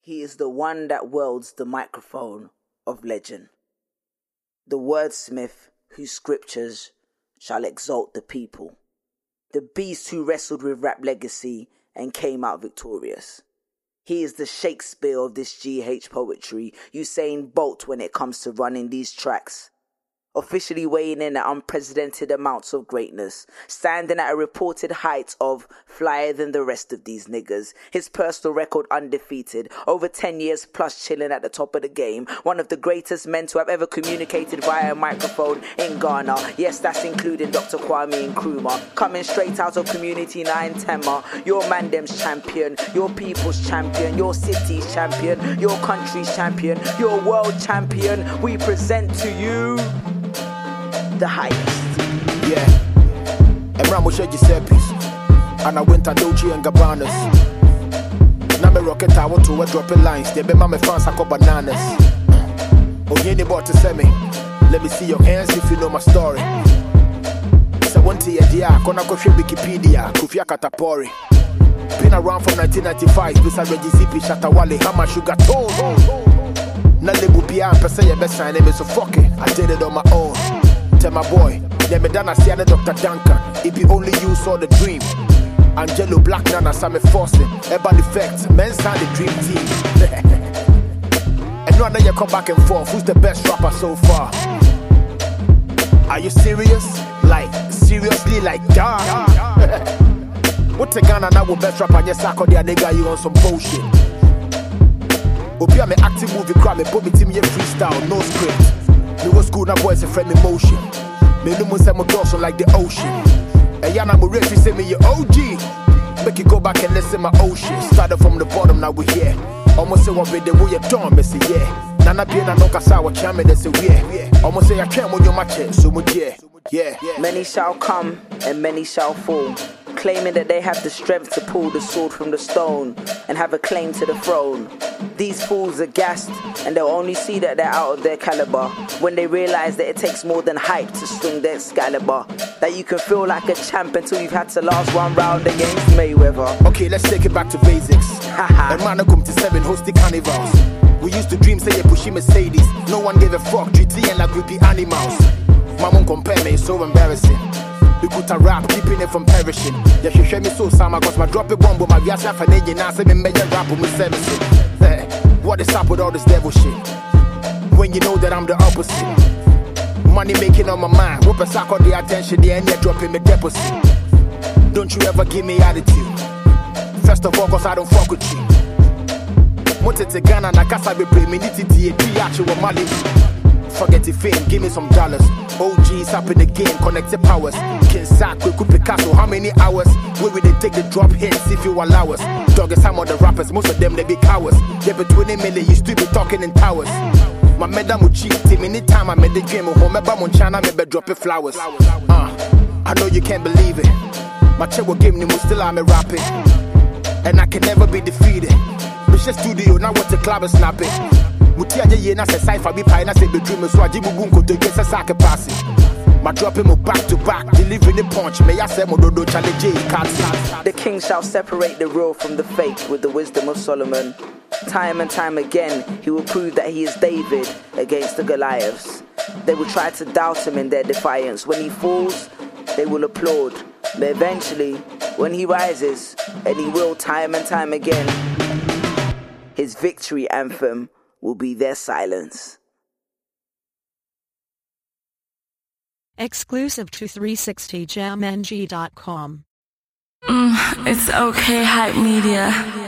He is the one that wields the microphone of legend, the wordsmith whose scriptures shall exalt the people, the beast who wrestled with rap legacy and came out victorious. He is the Shakespeare of this GH poetry, Usain Bolt when it comes to running these tracks. Officially weighing in at unprecedented amounts of greatness, standing at a reported height of flyer than the rest of these niggas. His personal record undefeated, over 10 years plus chilling at the top of the game. One of the greatest men to have ever communicated via a microphone in Ghana. Yes, that's including Dr. Kwame Nkrumah. Coming straight out of Community 9 Tema. Your mandem's champion, your people's champion, your city's champion, your country's champion, your world champion. We present to you the highest. Yeah. And Ramo Giuseppe's. And I went to Dolce and Gabbana's. Now me rocket I want to wear dropping lines. They be my fans I call bananas. Oh, you ain't about to send me. Let me see your hands if you know my story. So one to your dear, Kona Kofi Wikipedia, Kufia Katapori. Been around from 1995, this already zippy Shatawale, how much you got told. Now label beyond per se your best sign name is so fuck it. I did it on my own. Tell my boy, yeah, me done I see Dr. Duncan. If you only you saw the dream. Angelo Black Nana, Sammy Forcing, Ebon Effect, men's had the dream team. And now you come back and forth. Who's the best rapper so far? Are you serious? Like, seriously, like, damn. What's a Ghana now with best rapper? Yes, I call the nigga, you on some bullshit. Obi, I'm an active movie crowd, me put me team here freestyle, no script. Me was school, now boys a friend emotion. Me no more say my dorsal like the ocean. And yana mo refi say me your OG. Make you go back and listen my ocean. Started from the bottom, now we here. Almost say what video we you done, me say yeah. Nana be na no kasa wa chame, they say yeah. Almost say I can't when you match it, so much yeah. Many shall come and many shall fall, claiming that they have the strength to pull the sword from the stone and have a claim to the throne. These fools are gassed, and they'll only see that they're out of their caliber when they realize that it takes more than hype to swing their Excalibur. That you can feel like a champ until you've had to last one round against Mayweather. Okay, let's take it back to basics. And man, I come to 7 hosting carnivals. We used to dream, say you pushy Mercedes. No one gave a fuck, treating like we be animals. Mama compare me, it's so embarrassing. We could a rap, keeping it from perishing. Yeah, she share me so sama, cause my drop it bomb, but my viasa for nigga, now say me major rap with me servicing. What is up with all this devil shit? When you know that I'm the opposite. Money making on my mind, whoop a sack on the attention, the end you're dropping me deposit. Don't you ever give me attitude. First of all, cause I don't fuck with you. Mote te Ghana na kasa be play me nititi e actual Mali. Forget the fame, give me some dollars. OGs up in the game, connected powers. King Sack, Quick Picasso, how many hours? Where will they take the drop hits if you allow us? Dog is some of the rappers, most of them they be cowards. They be 20 million, you still be talking in towers. My madam would cheat, take me anytime I made the dream. Home, my bum on China, maybe dropping flowers. I know you can't believe it. My check will give me, still I'm a rapping. And I can never be defeated. Bitch, studio, now what the club is snapping. Mutia ye na se cypher be pie na se bedroom so ajibu bunko to get se sack pass. My dropping mo back to back, delivering the punch. May I say mo do challenge The king shall separate the real from the fake with the wisdom of Solomon. Time and time again, he will prove that he is David against the Goliaths. They will try to doubt him in their defiance. When he falls, they will applaud. But eventually, when he rises, and he will time and time again, his victory anthem will be their silence. Exclusive to 360jamng.com. It's okay, Hype Media.